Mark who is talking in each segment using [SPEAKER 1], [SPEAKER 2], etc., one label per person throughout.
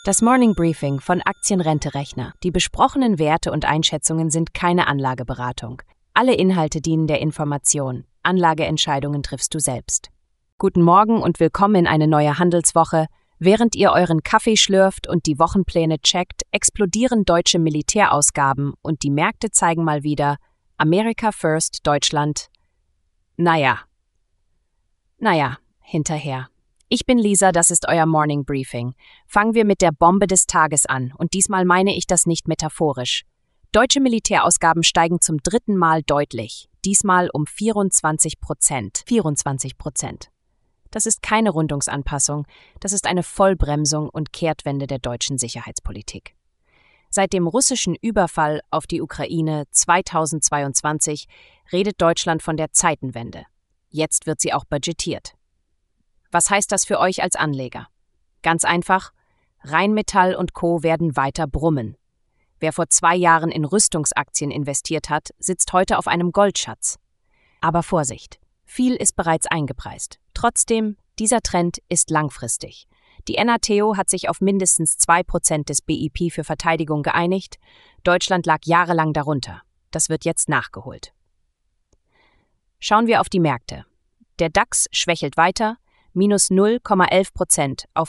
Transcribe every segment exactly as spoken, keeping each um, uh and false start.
[SPEAKER 1] Das Morning Briefing von Aktienrente-Rechner. Die besprochenen Werte und Einschätzungen sind keine Anlageberatung. Alle Inhalte dienen der Information. Anlageentscheidungen triffst du selbst. Guten Morgen und willkommen in eine neue Handelswoche. Während ihr euren Kaffee schlürft und die Wochenpläne checkt, explodieren deutsche Militärausgaben und die Märkte zeigen mal wieder America First, Deutschland. Naja. Naja, hinterher. Ich bin Lisa, das ist euer Morning Briefing. Fangen wir mit der Bombe des Tages an und diesmal meine ich das nicht metaphorisch. Deutsche Militärausgaben steigen zum dritten Mal deutlich, diesmal um vierundzwanzig Prozent. vierundzwanzig Prozent. Das ist keine Rundungsanpassung, das ist eine Vollbremsung und Kehrtwende der deutschen Sicherheitspolitik. Seit dem russischen Überfall auf die Ukraine zweitausendzweiundzwanzig redet Deutschland von der Zeitenwende. Jetzt wird sie auch budgetiert. Was heißt das für euch als Anleger? Ganz einfach, Rheinmetall und Co. werden weiter brummen. Wer vor zwei Jahren in Rüstungsaktien investiert hat, sitzt heute auf einem Goldschatz. Aber Vorsicht, viel ist bereits eingepreist. Trotzdem, dieser Trend ist langfristig. Die N A T O hat sich auf mindestens zwei Prozent des B I P für Verteidigung geeinigt. Deutschland lag jahrelang darunter. Das wird jetzt nachgeholt. Schauen wir auf die Märkte. Der DAX schwächelt weiter, minus null Komma elf Prozent auf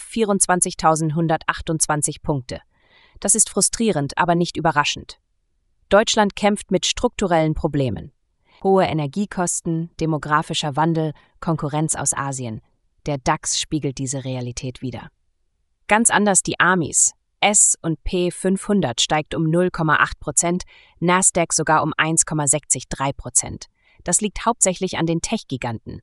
[SPEAKER 1] vierundzwanzigtausendeinhundertachtundzwanzig Punkte. Das ist frustrierend, aber nicht überraschend. Deutschland kämpft mit strukturellen Problemen. Hohe Energiekosten, demografischer Wandel, Konkurrenz aus Asien. Der DAX spiegelt diese Realität wider. Ganz anders die Amis. S und P fünfhundert steigt um null Komma acht Prozent, Nasdaq sogar um eins Komma drei Prozent. Das liegt hauptsächlich an den Tech-Giganten.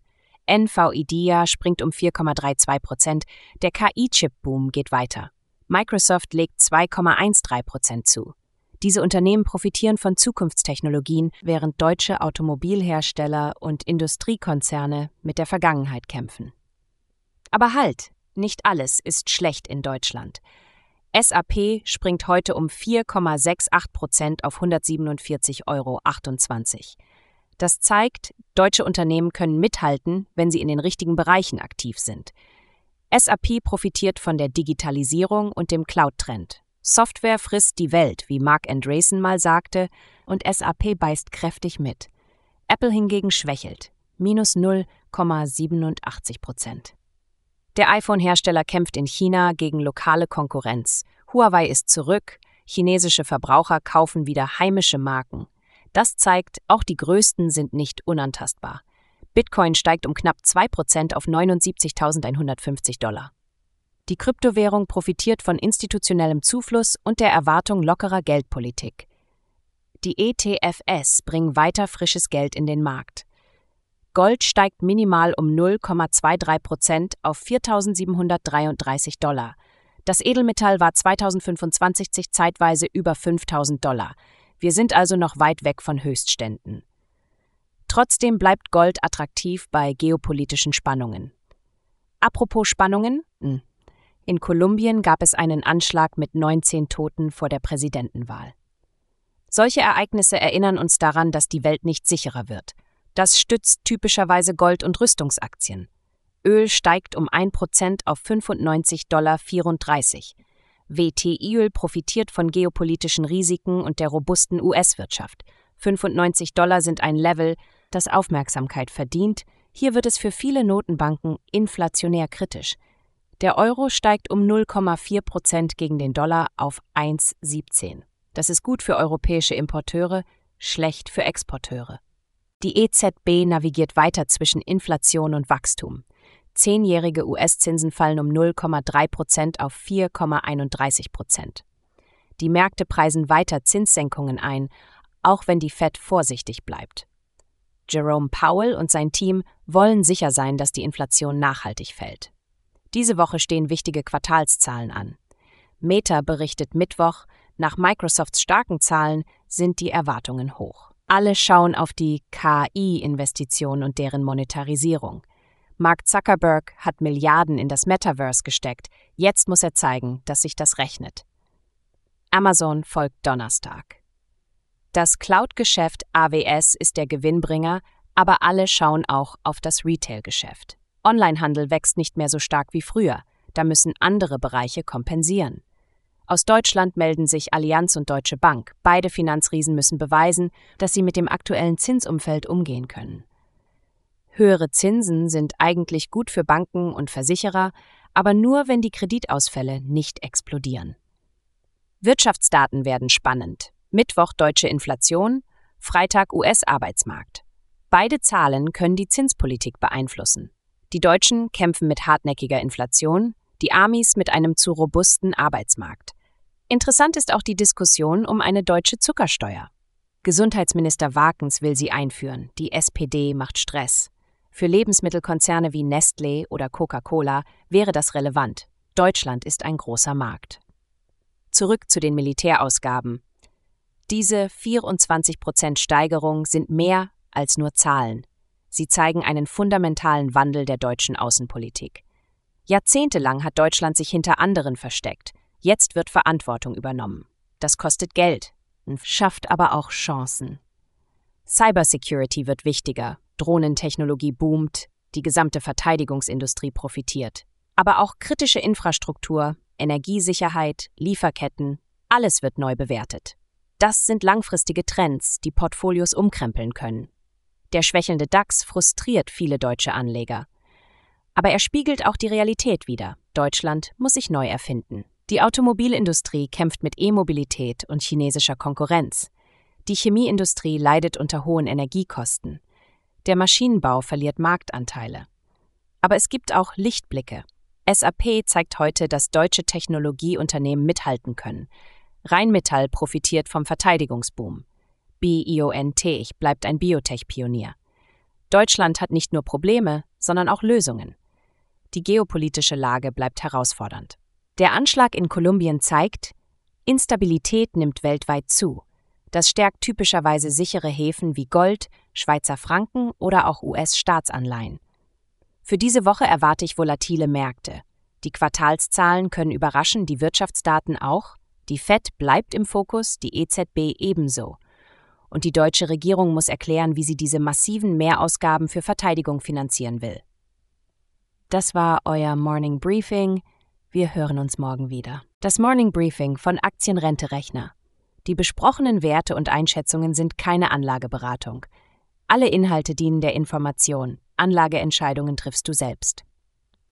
[SPEAKER 1] Nvidia springt um vier Komma zweiunddreißig Prozent, der K I-Chip-Boom geht weiter. Microsoft legt zwei Komma dreizehn Prozent zu. Diese Unternehmen profitieren von Zukunftstechnologien, während deutsche Automobilhersteller und Industriekonzerne mit der Vergangenheit kämpfen. Aber halt, nicht alles ist schlecht in Deutschland. S A P springt heute um vier Komma achtundsechzig Prozent auf hundertsiebenundvierzig Euro achtundzwanzig. Das zeigt, deutsche Unternehmen können mithalten, wenn sie in den richtigen Bereichen aktiv sind. S A P profitiert von der Digitalisierung und dem Cloud-Trend. Software frisst die Welt, wie Marc Andreessen mal sagte, und S A P beißt kräftig mit. Apple hingegen schwächelt, minus null Komma siebenundachtzig Prozent. Der iPhone-Hersteller kämpft in China gegen lokale Konkurrenz. Huawei ist zurück, chinesische Verbraucher kaufen wieder heimische Marken. Das zeigt, auch die Größten sind nicht unantastbar. Bitcoin steigt um knapp zwei Prozent auf neunundsiebzigtausendeinhundertfünfzig Dollar. Die Kryptowährung profitiert von institutionellem Zufluss und der Erwartung lockerer Geldpolitik. Die E T F s bringen weiter frisches Geld in den Markt. Gold steigt minimal um null Komma dreiundzwanzig Prozent auf viertausendsiebenhundertdreiunddreißig Dollar. Das Edelmetall war zweitausendfünfundzwanzig zeitweise über fünftausend Dollar. Wir sind also noch weit weg von Höchstständen. Trotzdem bleibt Gold attraktiv bei geopolitischen Spannungen. Apropos Spannungen? In Kolumbien gab es einen Anschlag mit neunzehn Toten vor der Präsidentenwahl. Solche Ereignisse erinnern uns daran, dass die Welt nicht sicherer wird. Das stützt typischerweise Gold- und Rüstungsaktien. Öl steigt um ein Prozent auf fünfundneunzig Komma vierunddreißig Dollar. W T I-Öl profitiert von geopolitischen Risiken und der robusten U S-Wirtschaft. fünfundneunzig Dollar sind ein Level, das Aufmerksamkeit verdient. Hier wird es für viele Notenbanken inflationär kritisch. Der Euro steigt um null Komma vier Prozent gegen den Dollar auf eins Komma siebzehn. Das ist gut für europäische Importeure, schlecht für Exporteure. Die E Z B navigiert weiter zwischen Inflation und Wachstum. Zehnjährige U S-Zinsen fallen um null Komma drei Prozent auf vier Komma einunddreißig Prozent. Die Märkte preisen weiter Zinssenkungen ein, auch wenn die Fed vorsichtig bleibt. Jerome Powell und sein Team wollen sicher sein, dass die Inflation nachhaltig fällt. Diese Woche stehen wichtige Quartalszahlen an. Meta berichtet Mittwoch, nach Microsofts starken Zahlen sind die Erwartungen hoch. Alle schauen auf die K I-Investitionen und deren Monetarisierung. Mark Zuckerberg hat Milliarden in das Metaverse gesteckt. Jetzt muss er zeigen, dass sich das rechnet. Amazon folgt Donnerstag. Das Cloud-Geschäft A W S ist der Gewinnbringer, aber alle schauen auch auf das Retail-Geschäft. Onlinehandel wächst nicht mehr so stark wie früher, da müssen andere Bereiche kompensieren. Aus Deutschland melden sich Allianz und Deutsche Bank. Beide Finanzriesen müssen beweisen, dass sie mit dem aktuellen Zinsumfeld umgehen können. Höhere Zinsen sind eigentlich gut für Banken und Versicherer, aber nur, wenn die Kreditausfälle nicht explodieren. Wirtschaftsdaten werden spannend. Mittwoch deutsche Inflation, Freitag U S-Arbeitsmarkt. Beide Zahlen können die Zinspolitik beeinflussen. Die Deutschen kämpfen mit hartnäckiger Inflation, die Amis mit einem zu robusten Arbeitsmarkt. Interessant ist auch die Diskussion um eine deutsche Zuckersteuer. Gesundheitsminister Warkens will sie einführen, die S P D macht Stress. Für Lebensmittelkonzerne wie Nestlé oder Coca-Cola wäre das relevant. Deutschland ist ein großer Markt. Zurück zu den Militärausgaben. Diese vierundzwanzig Prozent Steigerung sind mehr als nur Zahlen. Sie zeigen einen fundamentalen Wandel der deutschen Außenpolitik. Jahrzehntelang hat Deutschland sich hinter anderen versteckt. Jetzt wird Verantwortung übernommen. Das kostet Geld, schafft aber auch Chancen. Cybersecurity wird wichtiger, Drohnentechnologie boomt, die gesamte Verteidigungsindustrie profitiert. Aber auch kritische Infrastruktur, Energiesicherheit, Lieferketten, alles wird neu bewertet. Das sind langfristige Trends, die Portfolios umkrempeln können. Der schwächelnde DAX frustriert viele deutsche Anleger. Aber er spiegelt auch die Realität wider. Deutschland muss sich neu erfinden. Die Automobilindustrie kämpft mit E-Mobilität und chinesischer Konkurrenz. Die Chemieindustrie leidet unter hohen Energiekosten. Der Maschinenbau verliert Marktanteile. Aber es gibt auch Lichtblicke. S A P zeigt heute, dass deutsche Technologieunternehmen mithalten können. Rheinmetall profitiert vom Verteidigungsboom. BioNTech bleibt ein Biotech-Pionier. Deutschland hat nicht nur Probleme, sondern auch Lösungen. Die geopolitische Lage bleibt herausfordernd. Der Anschlag in Kolumbien zeigt, Instabilität nimmt weltweit zu. Das stärkt typischerweise sichere Häfen wie Gold, Schweizer Franken oder auch U S-Staatsanleihen. Für diese Woche erwarte ich volatile Märkte. Die Quartalszahlen können überraschen, die Wirtschaftsdaten auch. Die Fed bleibt im Fokus, die E Z B ebenso. Und die deutsche Regierung muss erklären, wie sie diese massiven Mehrausgaben für Verteidigung finanzieren will. Das war euer Morning Briefing. Wir hören uns morgen wieder. Das Morning Briefing von Aktienrente Rechner. Die besprochenen Werte und Einschätzungen sind keine Anlageberatung. Alle Inhalte dienen der Information. Anlageentscheidungen triffst du selbst.